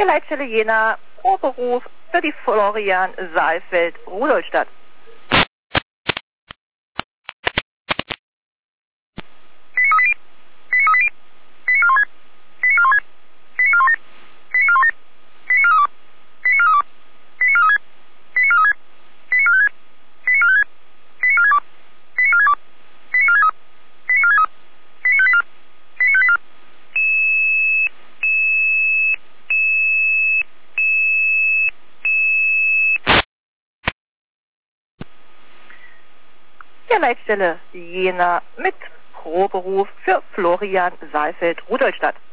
Der Leitstelle Jena, Proberuf für die Florian Saalfeld Rudolstadt. Der Leitstelle Jena mit Proberuf für Florian Saalfeld Rudolstadt.